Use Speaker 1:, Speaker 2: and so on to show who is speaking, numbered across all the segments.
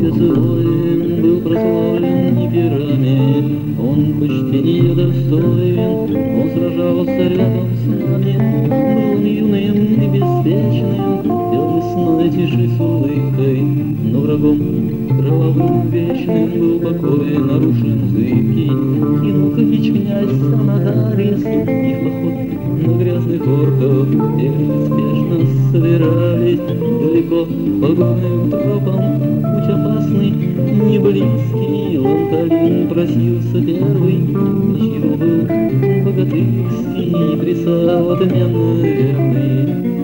Speaker 1: свой был прославлен и пирами, он почти недостоин, он сражался рядом с нами, был он юным и беспечным, пел весной тиши с улыбкой, но врагом кровавым вечным был покой нарушен зыбкий. Янукович, князь Самодарис, и в поход на грязных орков спешно собирались далеко по горным тропам. Путь опасный, не близкий, Ланталин просился первый, меч его был богатырский, присал отменно верный.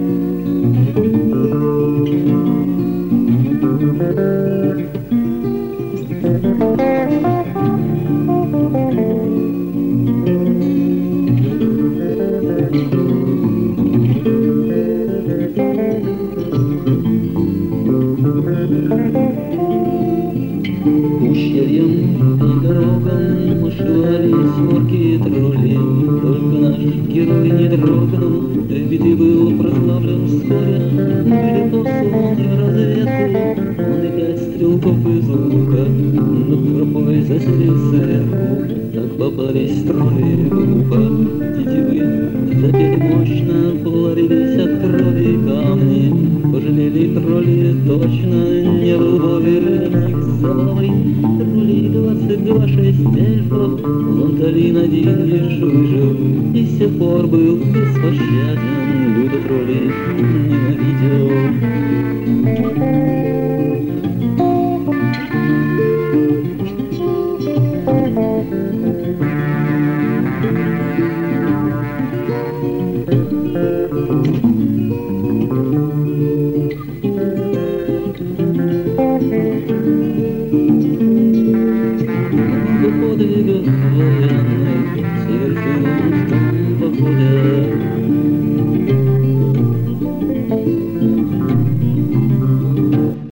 Speaker 1: Ущельем и дорогам ошивались орки и тролли, только наш герой не дрогнул, ведь и был прославлен вскоре. Были посланы в разведку, он и 5 стрелков из лука, над тропой засели сверху, так попались тролли глупо. Тетивы запели мощно, плавились от крови камни, пожалели тролли точно, не был поверник забавой. Троллей 22-6 эльфов, Ланталин один лишь выжил, и с тех пор был беспощаден, люто троллей ненавидел.